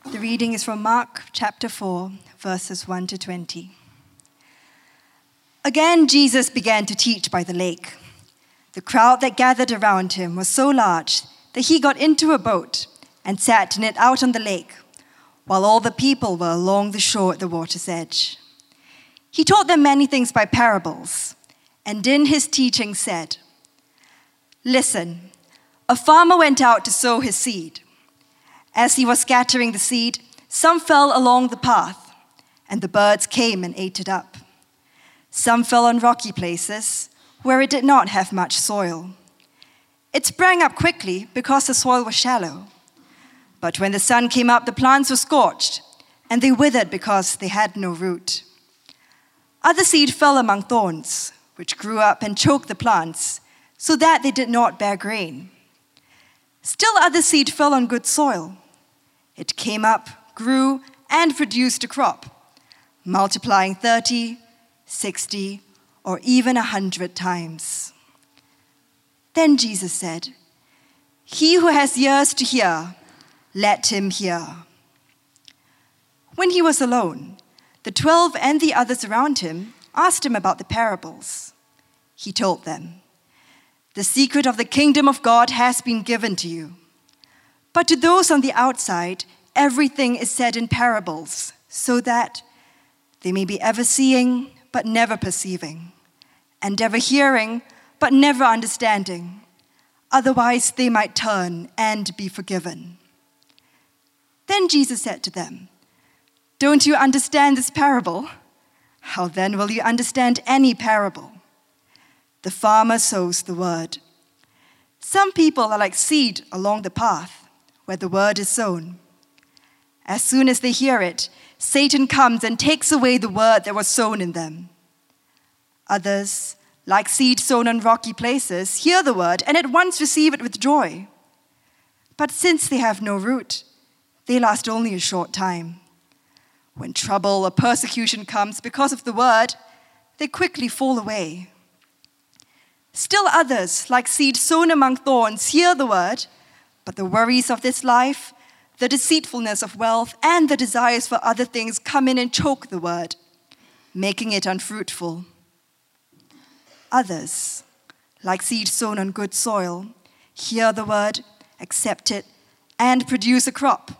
The reading is from Mark chapter 4, verses 1 to 20. Again, Jesus began to teach by the lake. The crowd that gathered around him was so large that he got into a boat and sat in it out on the lake, while all the people were along the shore at the water's edge. He taught them many things by parables, and in his teaching said, "Listen, a farmer went out to sow his seed. As he was scattering the seed, some fell along the path, and the birds came and ate it up. Some fell on rocky places, where it did not have much soil. It sprang up quickly because the soil was shallow. But when the sun came up, the plants were scorched, and they withered because they had no root. Other seed fell among thorns, which grew up and choked the plants, so that they did not bear grain. Still other seed fell on good soil. It came up, grew, and produced a crop, multiplying 30, 60, or even 100 times." Then Jesus said, "He who has ears to hear, let him hear." When he was alone, the 12 and the others around him asked him about the parables. He told them, "The secret of the kingdom of God has been given to you. But to those on the outside, everything is said in parables, so that they may be ever seeing but never perceiving, and ever hearing but never understanding. Otherwise they might turn and be forgiven." Then Jesus said to them, "Don't you understand this parable? How then will you understand any parable? The farmer sows the word. Some people are like seed along the path, where the word is sown. As soon as they hear it, Satan comes and takes away the word that was sown in them. Others, like seed sown on rocky places, hear the word and at once receive it with joy. But since they have no root, they last only a short time. When trouble or persecution comes because of the word, they quickly fall away. Still others, like seed sown among thorns, hear the word, but the worries of this life, the deceitfulness of wealth, and the desires for other things come in and choke the word, making it unfruitful. Others, like seed sown on good soil, hear the word, accept it, and produce a crop,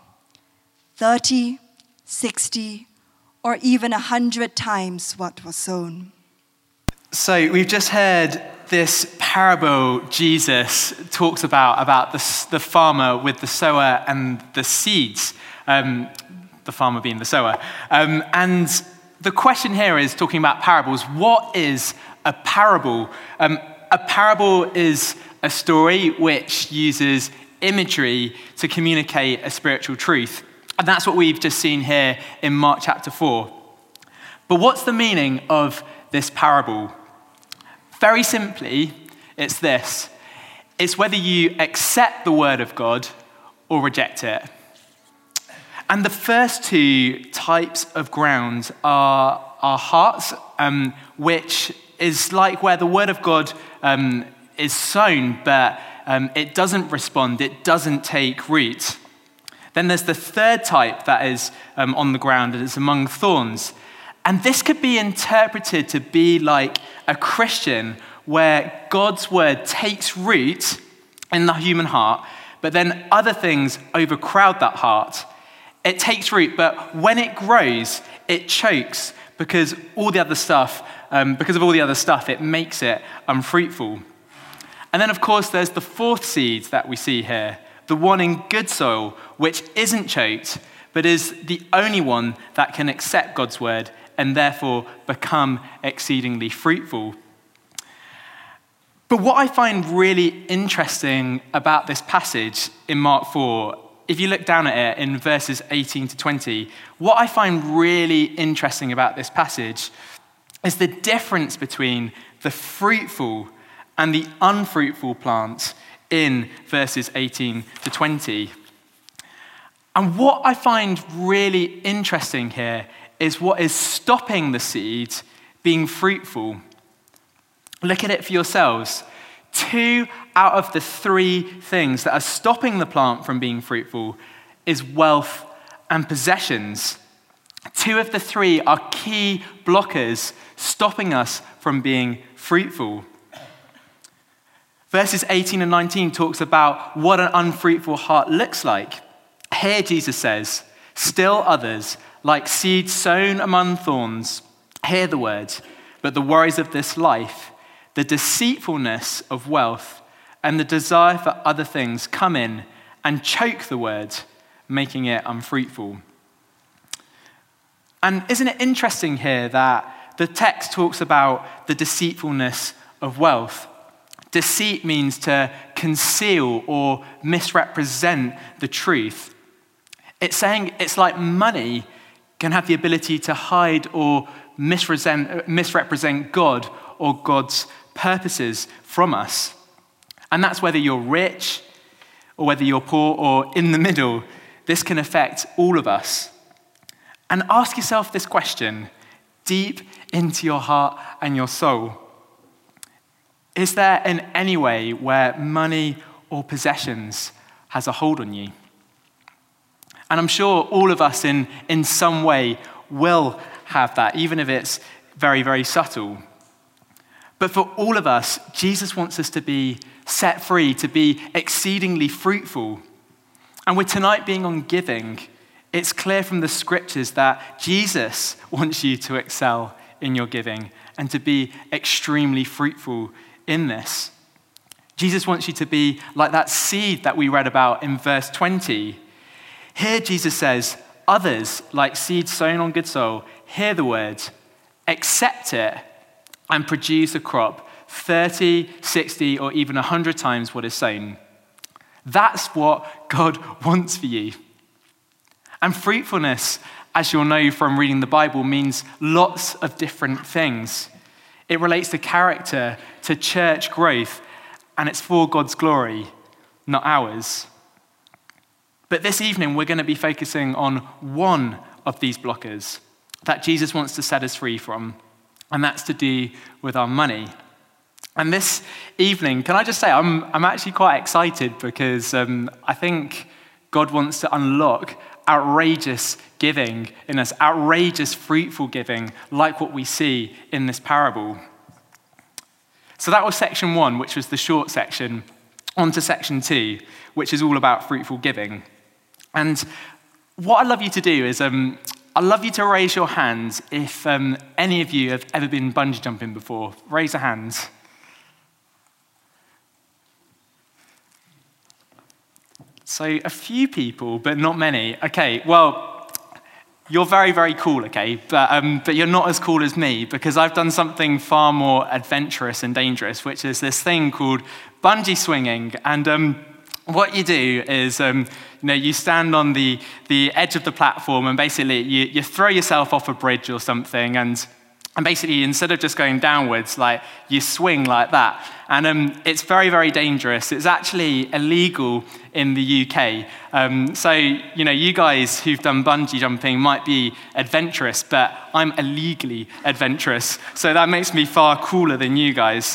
30, 60, or even 100 times what was sown." So we've just heard this parable Jesus talks about the farmer with the sower and the seeds, the farmer being the sower. And the question here is talking about parables. What is a parable? A parable is a story which uses imagery to communicate a spiritual truth. And that's what we've just seen here in Mark chapter 4. But what's the meaning of this parable? Very simply, it's this. It's whether you accept the word of God or reject it. And the first two types of ground are our hearts, which is like where the word of God is sown, but it doesn't respond, it doesn't take root. Then there's the third type that is on the ground, and it's among thorns. And this could be interpreted to be like a Christian where God's word takes root in the human heart, but then other things overcrowd that heart. It takes root, but when it grows, it chokes because of all the other stuff, it makes it unfruitful. And then, of course, there's the fourth seed that we see here, the one in good soil, which isn't choked, but is the only one that can accept God's word and therefore become exceedingly fruitful. But what I find really interesting about this passage in Mark 4, if you look down at it in verses 18 to 20, what I find really interesting about this passage is the difference between the fruitful and the unfruitful plants in verses 18 to 20. And what I find really interesting here is what is stopping the seed being fruitful. Look at it for yourselves. 2 out of the 3 things that are stopping the plant from being fruitful is wealth and possessions. 2 of the 3 are key blockers stopping us from being fruitful. Verses 18 and 19 talks about what an unfruitful heart looks like. Here Jesus says, "Still others, like seed sown among thorns, hear the word, but the worries of this life, the deceitfulness of wealth, and the desire for other things come in and choke the word, making it unfruitful." And isn't it interesting here that the text talks about the deceitfulness of wealth? Deceit means to conceal or misrepresent the truth. It's saying it's like money can have the ability to hide or misrepresent God or God's purposes from us. And that's whether you're rich or whether you're poor or in the middle. This can affect all of us. And ask yourself this question deep into your heart and your soul. Is there in any way where money or possessions has a hold on you? And I'm sure all of us in some way will have that, even if it's very, very subtle. But for all of us, Jesus wants us to be set free, to be exceedingly fruitful. And with tonight being on giving, it's clear from the scriptures that Jesus wants you to excel in your giving and to be extremely fruitful in this. Jesus wants you to be like that seed that we read about in verse 20. Here Jesus says, others, like seed sown on good soil, hear the word, accept it, and produce a crop 30, 60, or even 100 times what is sown. That's what God wants for you. And fruitfulness, as you'll know from reading the Bible, means lots of different things. It relates to character, to church growth, and it's for God's glory, not ours. But this evening, we're going to be focusing on one of these blockers that Jesus wants to set us free from, and that's to do with our money. And this evening, can I just say, I'm actually quite excited because I think God wants to unlock outrageous giving in us, outrageous fruitful giving, like what we see in this parable. So that was section 1, which was the short section. On to section 2, which is all about fruitful giving. And what I'd love you to do is, I'd love you to raise your hands if any of you have ever been bungee jumping before. Raise your hands. So a few people, but not many. Okay, well, you're very, very cool, okay? But you're not as cool as me because I've done something far more adventurous and dangerous, which is this thing called bungee swinging. And what you do is, you stand on the edge of the platform and basically you throw yourself off a bridge or something and basically instead of just going downwards, like you swing like that. And it's very, very dangerous. It's actually illegal in the UK. So, you guys who've done bungee jumping might be adventurous, but I'm illegally adventurous. So that makes me far cooler than you guys.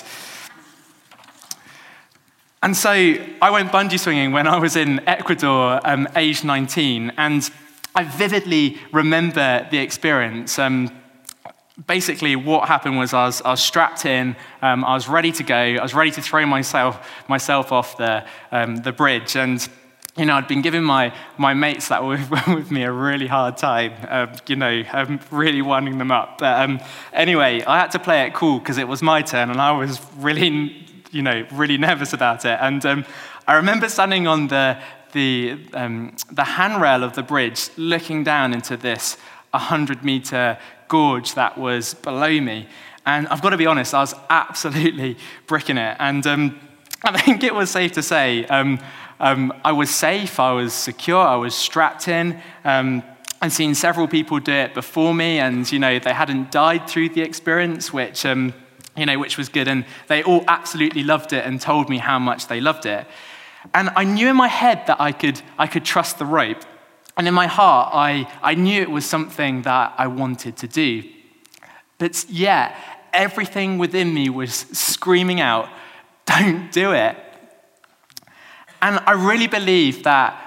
And so I went bungee swinging when I was in Ecuador, aged 19, and I vividly remember the experience. Basically, what happened was I was strapped in, I was ready to go, I was ready to throw myself off the bridge, and I'd been giving my mates that were with me a really hard time, really winding them up. But anyway, I had to play it cool because it was my turn, and I was really nervous about it. And I remember standing on the handrail of the bridge, looking down into this 100-meter gorge that was below me. And I've got to be honest, I was absolutely bricking it. And I think it was safe to say I was safe, I was secure, I was strapped in. I'd seen several people do it before me, and they hadn't died through the experience, which was good. And they all absolutely loved it and told me how much they loved it. And I knew in my head that I could trust the rope. And in my heart, I knew it was something that I wanted to do. But yet, everything within me was screaming out, don't do it. And I really believe that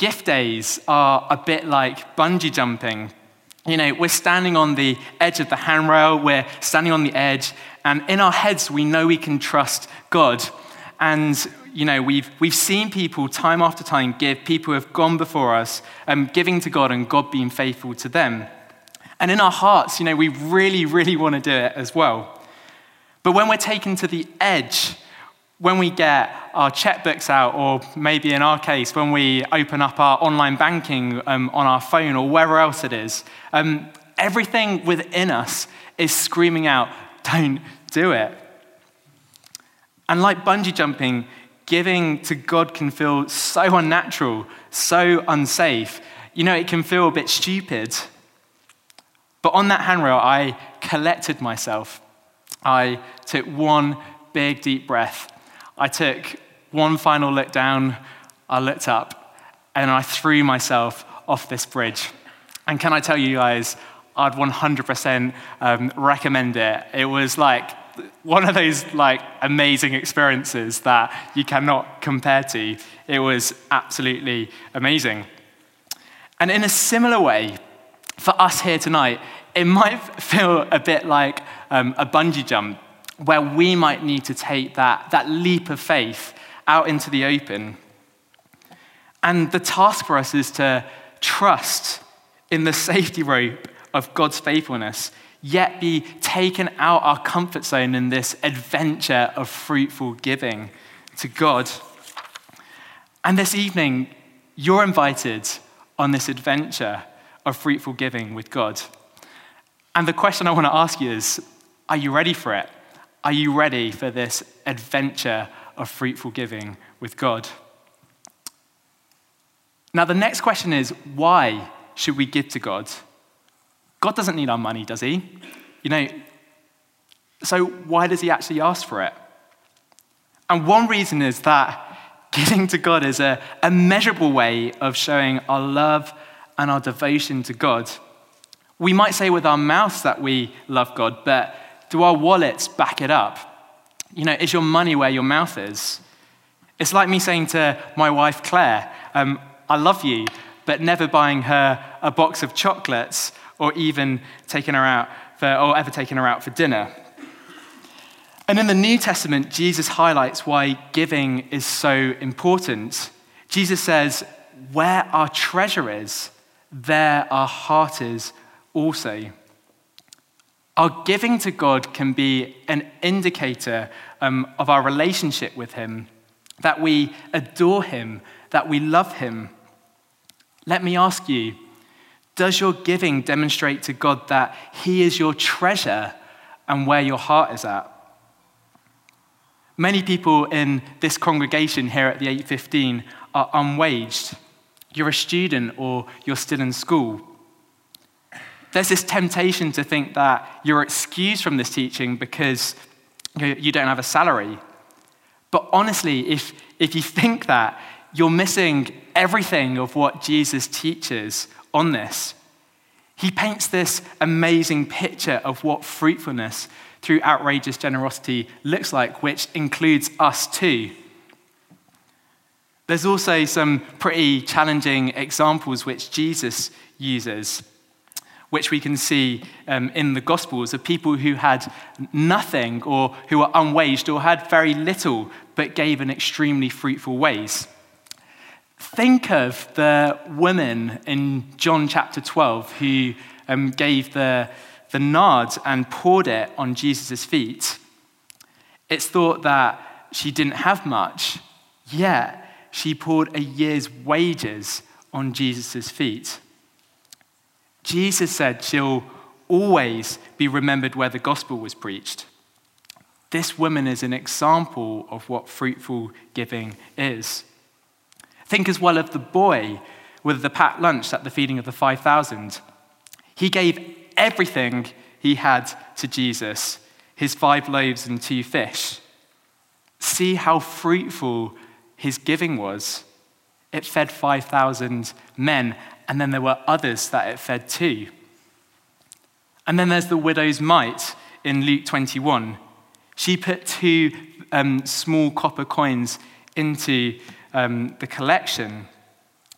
gift days are a bit like bungee jumping. You know, we're standing on the edge of the handrail, we're standing on the edge, and in our heads we know we can trust God. And, you know, we've seen people time after time give, people who have gone before us, giving to God and God being faithful to them. And in our hearts, you know, we really, really want to do it as well. But when we're taken to the edge, when we get our checkbooks out, or maybe in our case, when we open up our online banking on our phone or wherever else it is, everything within us is screaming out, don't do it. And like bungee jumping, giving to God can feel so unnatural, so unsafe. You know, it can feel a bit stupid. But on that handrail, I collected myself. I took one big, deep breath. I took one final look down, I looked up, and I threw myself off this bridge. And can I tell you guys, I'd 100% recommend it. It was like one of those amazing experiences that you cannot compare to. It was absolutely amazing. And in a similar way, for us here tonight, it might feel a bit like a bungee jump, where we might need to take that leap of faith out into the open. And the task for us is to trust in the safety rope of God's faithfulness, yet be taken out our comfort zone in this adventure of fruitful giving to God. And this evening, you're invited on this adventure of fruitful giving with God. And the question I want to ask you is, are you ready for it? Are you ready for this adventure of fruitful giving with God? Now, the next question is, why should we give to God? God doesn't need our money, does he? You know, so why does he actually ask for it? And one reason is that giving to God is a measurable way of showing our love and our devotion to God. We might say with our mouths that we love God, but do our wallets back it up? You know, is your money where your mouth is? It's like me saying to my wife, Claire, I love you, but never buying her a box of chocolates or even taking her out ever taking her out for dinner. And in the New Testament, Jesus highlights why giving is so important. Jesus says, where our treasure is, there our heart is also. Our giving to God can be an indicator of our relationship with him, that we adore him, that we love him. Let me ask you, does your giving demonstrate to God that he is your treasure and where your heart is at? Many people in this congregation here at the 815 are unwaged. You're a student or you're still in school. There's this temptation to think that you're excused from this teaching because you don't have a salary. But honestly, if you think that, you're missing everything of what Jesus teaches on this. He paints this amazing picture of what fruitfulness through outrageous generosity looks like, which includes us too. There's also some pretty challenging examples which Jesus uses, which we can see in the Gospels, of people who had nothing or who were unwaged or had very little but gave in extremely fruitful ways. Think of the woman in John chapter 12 who gave the nard and poured it on Jesus' feet. It's thought that she didn't have much, yet she poured a year's wages on Jesus' feet. Jesus said she'll always be remembered where the gospel was preached. This woman is an example of what fruitful giving is. Think as well of the boy with the packed lunch at the feeding of the 5,000. He gave everything he had to Jesus, his 5 loaves and 2 fish. See how fruitful his giving was. It fed 5,000 men, and then there were others that it fed too. And then there's the widow's mite in Luke 21. She put 2 small copper coins into the collection.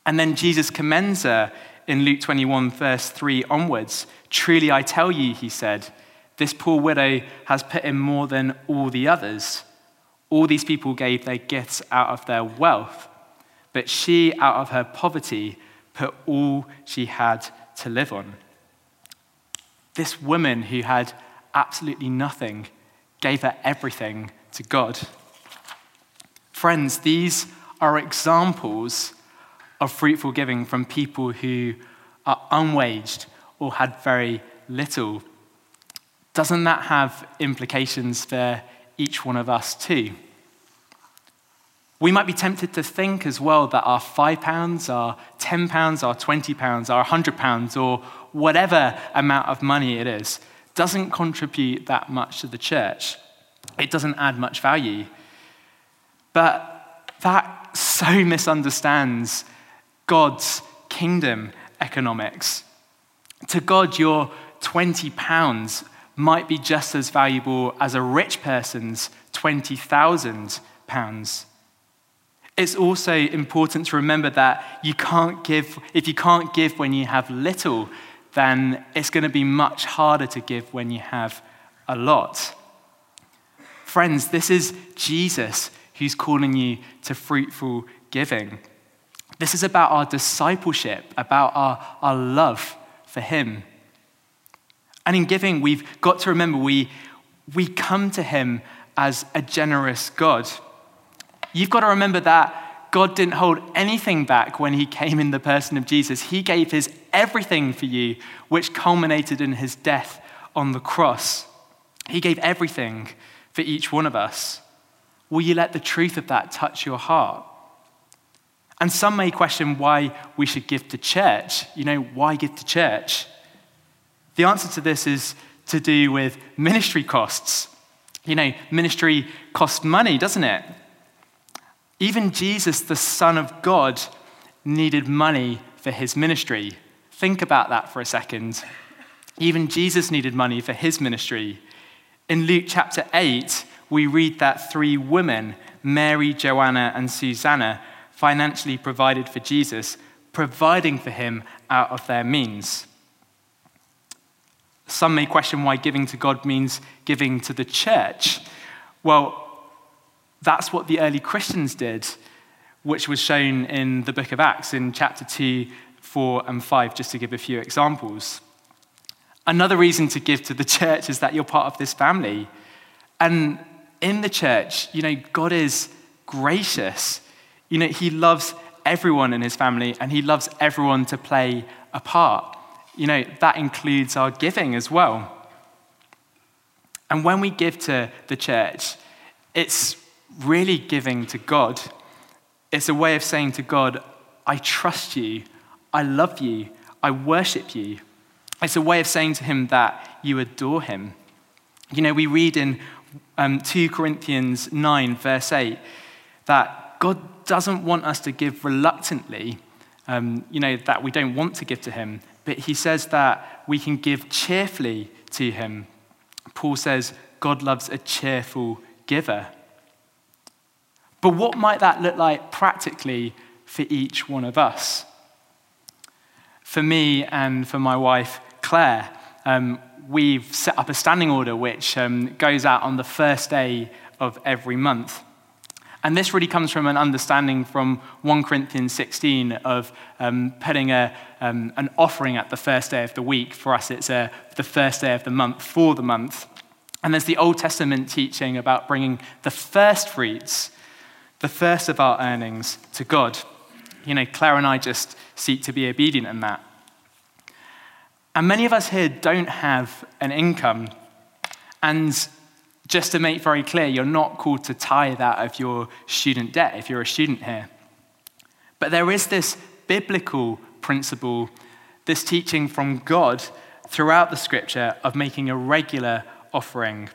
And then Jesus commends her in Luke 21, verse 3 onwards. "Truly I tell you," he said, "this poor widow has put in more than all the others. All these people gave their gifts out of their wealth, but she, out of her poverty, put all she had to live on." This woman who had absolutely nothing gave her everything to God. Friends, these are examples of fruitful giving from people who are unwaged or had very little. Doesn't that have implications for each one of us too? We might be tempted to think as well that our £5, our £10, our £20, our £100, or whatever amount of money it is, doesn't contribute that much to the church. It doesn't add much value. But that so misunderstands God's kingdom economics. To God, your £20 might be just as valuable as a rich person's £20,000. It's also important to remember that if you can't give when you have little, then it's going to be much harder to give when you have a lot. Friends, this is Jesus who's calling you to fruitful giving. This is about our discipleship, about our love for him. And in giving, we've got to remember we come to him as a generous God. You've got to remember that God didn't hold anything back when he came in the person of Jesus. He gave his everything for you, which culminated in his death on the cross. He gave everything for each one of us. Will you let the truth of that touch your heart? And some may question why we should give to church. Why give to church? The answer to this is to do with ministry costs. Ministry costs money, doesn't it? Even Jesus, the Son of God, needed money for his ministry. Think about that for a second. Even Jesus needed money for his ministry. In Luke chapter 8, we read that 3 women, Mary, Joanna, and Susanna, financially provided for Jesus, providing for him out of their means. Some may question why giving to God means giving to the church. Well, that's what the early Christians did, which was shown in the book of Acts in chapter 2, 4, and 5, just to give a few examples. Another reason to give to the church is that you're part of this family. And in the church, God is gracious. He loves everyone in his family, and he loves everyone to play a part. That includes our giving as well. And when we give to the church, it's really giving to God. It's a way of saying to God, I trust you, I love you, I worship you. It's a way of saying to him that you adore him. We read in 2 Corinthians 9, verse 8, that God doesn't want us to give reluctantly, that we don't want to give to him, but he says that we can give cheerfully to him. Paul says God loves a cheerful giver. But what might that look like practically for each one of us? For me and for my wife, Claire, we've set up a standing order which goes out on the first day of every month. And this really comes from an understanding from 1 Corinthians 16 of putting an offering at the first day of the week. For us, it's the first day of the month for the month. And there's the Old Testament teaching about bringing the first fruits, the first of our earnings, to God. Claire and I just seek to be obedient in that. And many of us here don't have an income. And just to make very clear, you're not called to tithe out of your student debt if you're a student here. But there is this biblical principle, this teaching from God throughout the scripture of making a regular offering.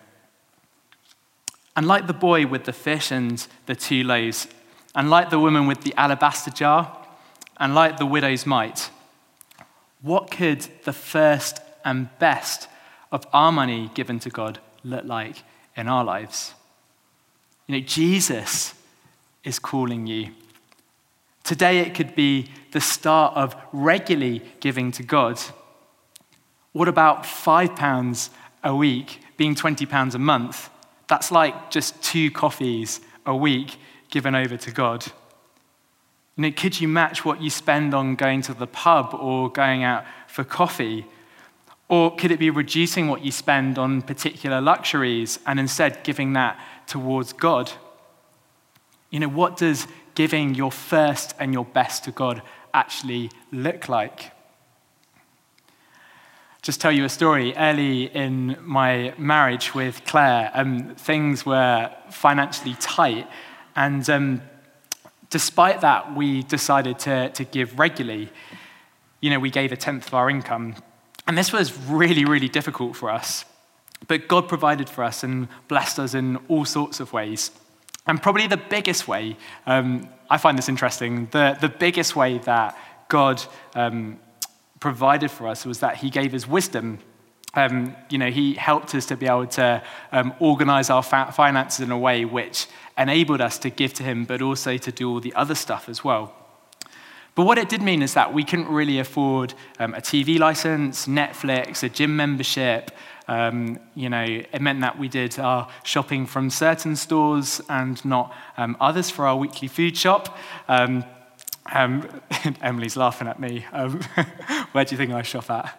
And like the boy with the fish and the 2 loaves, and like the woman with the alabaster jar, and like the widow's mite, what could the first and best of our money given to God look like in our lives? Jesus is calling you. Today it could be the start of regularly giving to God. What about £5 a week being £20 a month? That's like just 2 coffees a week given over to God. Could you match what you spend on going to the pub or going out for coffee? Or could it be reducing what you spend on particular luxuries and instead giving that towards God? What does giving your first and your best to God actually look like? Just tell you a story. Early in my marriage with Claire, things were financially tight, and despite that, we decided to give regularly. We gave 1/10 of our income, and this was really, really difficult for us. But God provided for us and blessed us in all sorts of ways. And probably the biggest way, I find this interesting, the biggest way that God provided for us was that he gave us wisdom. He helped us to be able to organize our finances in a way which enabled us to give to him, but also to do all the other stuff as well. But what it did mean is that we couldn't really afford a TV license, Netflix, a gym membership. It meant that we did our shopping from certain stores and not others for our weekly food shop. Emily's laughing at me. Where do you think I shop at?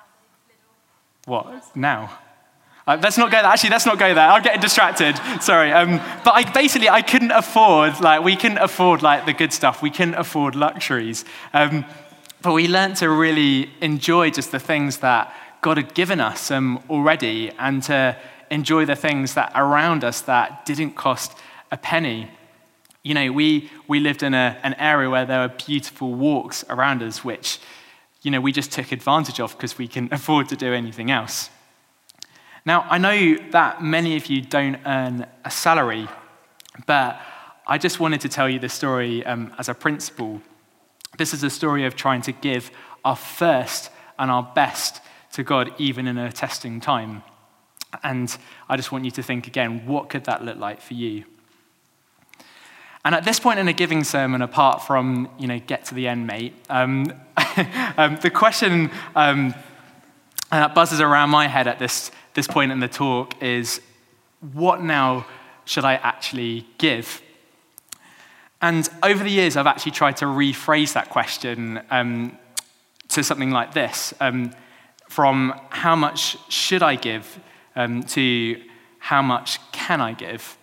What, now? Let's not go there. Actually, let's not go there. I'm getting distracted. Sorry. But I couldn't afford, we couldn't afford, the good stuff. We couldn't afford luxuries. But we learned to really enjoy just the things that God had given us already, and to enjoy the things that around us that didn't cost a penny. We lived in an area where there were beautiful walks around us, which, we just took advantage of because we couldn't afford to do anything else. Now, I know that many of you don't earn a salary, but I just wanted to tell you this story as a principle. This is a story of trying to give our first and our best to God, even in a testing time. And I just want you to think again, what could that look like for you? And at this point in a giving sermon, apart from, get to the end, mate, the question that buzzes around my head at this point in the talk is, what now should I actually give? And over the years, I've actually tried to rephrase that question to something like this, from how much should I give to how much can I give?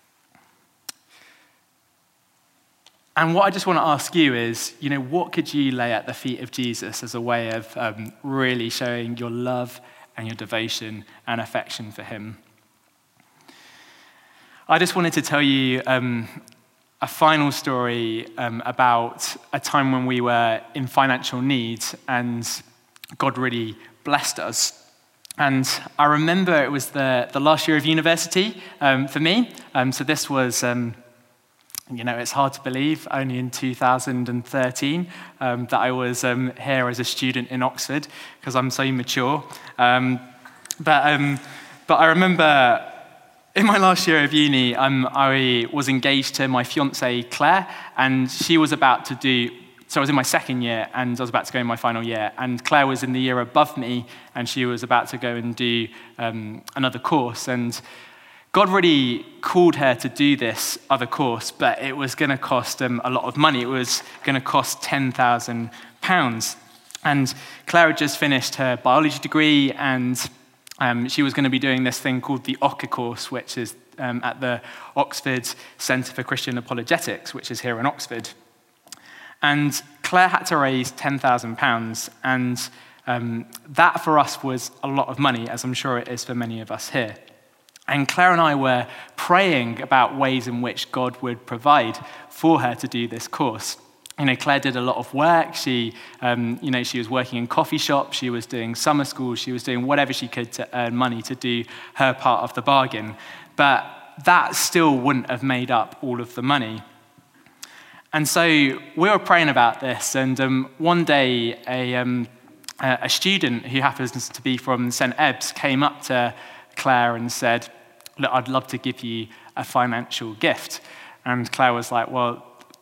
And what I just want to ask you is, what could you lay at the feet of Jesus as a way of really showing your love and your devotion and affection for him? I just wanted to tell you a final story about a time when we were in financial need and God really blessed us. And I remember it was the last year of university for me. So this was... it's hard to believe, only in 2013 that I was here as a student in Oxford, because I'm so mature. But I remember in my last year of uni, I was engaged to my fiancée, Claire, and she was about to do... So I was in my second year, and I was about to go in my final year, and Claire was in the year above me, and she was about to go and do another course, and God really called her to do this other course, but it was going to cost a lot of money. It was going to cost £10,000. And Claire had just finished her biology degree, and she was going to be doing this thing called the OCCA course, which is at the Oxford Centre for Christian Apologetics, which is here in Oxford. And Claire had to raise £10,000, and that for us was a lot of money, as I'm sure it is for many of us here. And Claire and I were praying about ways in which God would provide for her to do this course. Claire did a lot of work. She was working in coffee shops. She was doing summer school. She was doing whatever she could to earn money to do her part of the bargain. But that still wouldn't have made up all of the money. And so we were praying about this. And one day, a student who happens to be from St. Ebbs came up to Claire and said, "Look, I'd love to give you a financial gift." And Claire was like, "Well,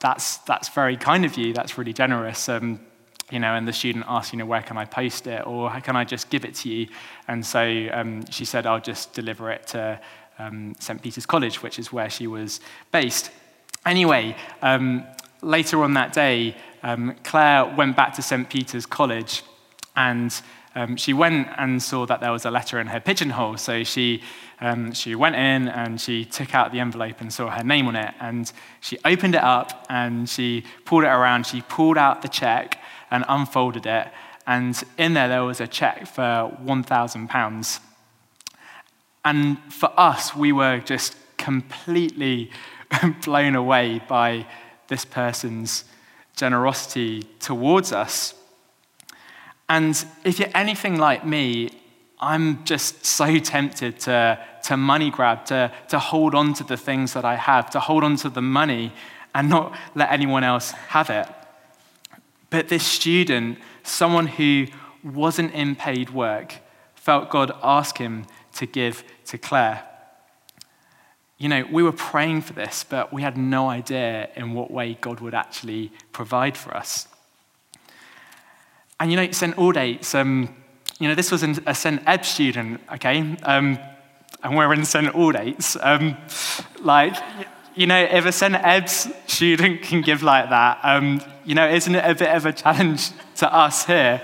that's very kind of you. That's really generous. And the student asked, where can I post it? Or how can I just give it to you? And so she said, I'll just deliver it to St. Peter's College, which is where she was based. Anyway, later on that day, Claire went back to St. Peter's College, and she went and saw that there was a letter in her pigeonhole. So she went in and she took out the envelope and saw her name on it, and she opened it up and she pulled it around. She pulled out the check and unfolded it, and in there was a check for £1,000. And for us, we were just completely blown away by this person's generosity towards us. And if you're anything like me, I'm just so tempted to money grab, to hold on to the things that I have, to hold on to the money and not let anyone else have it. But this student, someone who wasn't in paid work, felt God ask him to give to Claire. We were praying for this, but we had no idea in what way God would actually provide for us. And St. Aldate's, this was a St. Eb student, okay? And we're in St. Aldate's. If a St. Eb's student can give like that, isn't it a bit of a challenge to us here?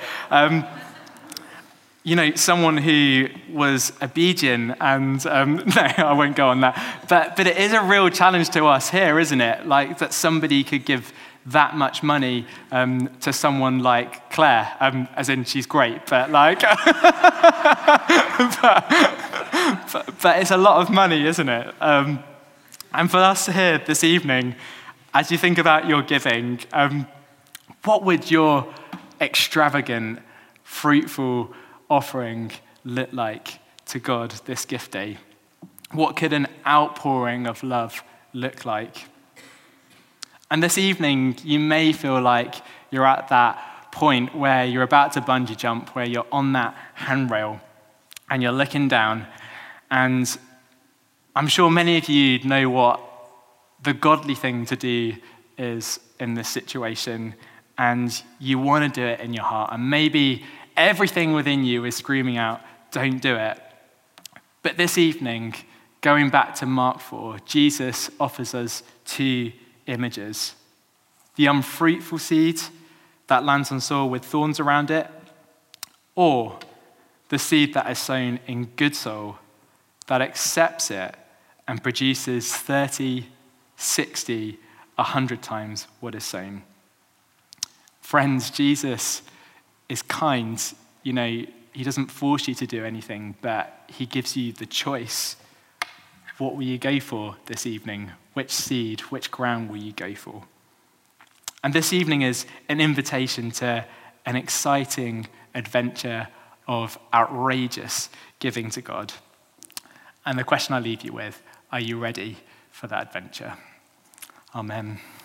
Someone who was obedient, and no, I won't go on that. But it is a real challenge to us here, isn't it? That somebody could give that much money to someone like Claire, as in she's great, but but it's a lot of money, isn't it? And for us here this evening, as you think about your giving, what would your extravagant, fruitful offering look like to God this gift day? What could an outpouring of love look like? And this evening, you may feel like you're at that point where you're about to bungee jump, where you're on that handrail and you're looking down. And I'm sure many of you know what the godly thing to do is in this situation, and you want to do it in your heart. And maybe everything within you is screaming out, don't do it. But this evening, going back to Mark 4, Jesus offers us two images. The unfruitful seed that lands on soil with thorns around it, or the seed that is sown in good soil that accepts it and produces 30, 60, 100 times what is sown. Friends, Jesus is kind. He doesn't force you to do anything, but he gives you the choice. What will you go for this evening? Which seed, which ground will you go for? And this evening is an invitation to an exciting adventure of outrageous giving to God. And the question I leave you with, are you ready for that adventure? Amen.